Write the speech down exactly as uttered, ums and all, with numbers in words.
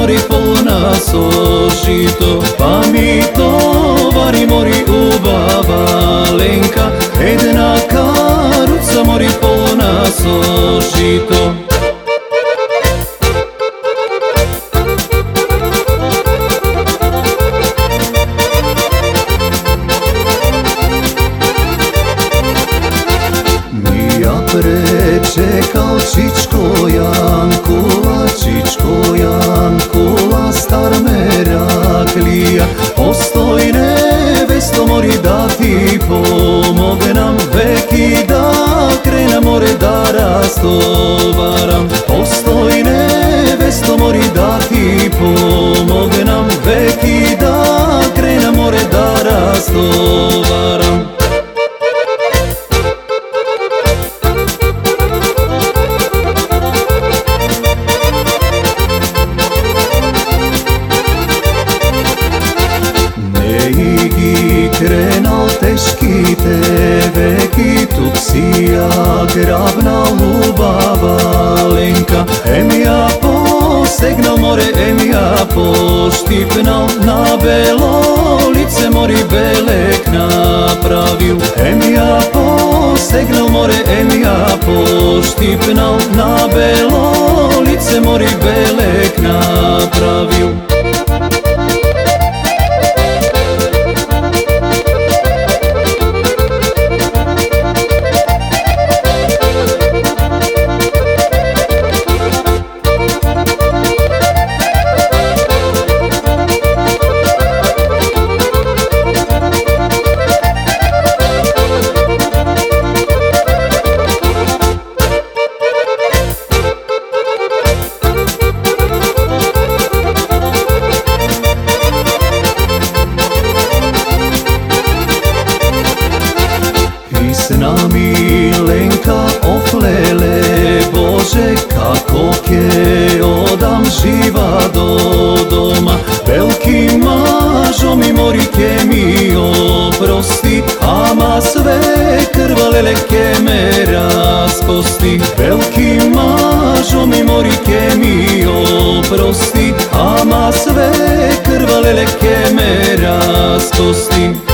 mori polna so žito, pa mi tovari mori ubava Lenka, jedna karuca mori polna so žito. Prečekal Čičko Jankula, Čičko Jankula, star Meraklija. Postoj nevesto mori da ti pomognem, veki da krenem more da rastovaram. Postoj nevesto mori da ti pomognem, veki da krenem more da rastovaram. Krenal teški teveki, tuksija gravna lubava Lenka. Em ja posegnal more, em ja poštipnal, na belo lice mori belek napravil. Em ja posegnal more, em ja poštipnal, na belo lice mori belek napravil. S nami Lenka oflele, Bože kako ke odam živa do doma. Veliki mažo mi mori ke mi oprosti, ama sve krvalele ke me raskosti. Veliki mažo mi mori ke mi oprosti, ama sve krvalele ke me raskosti.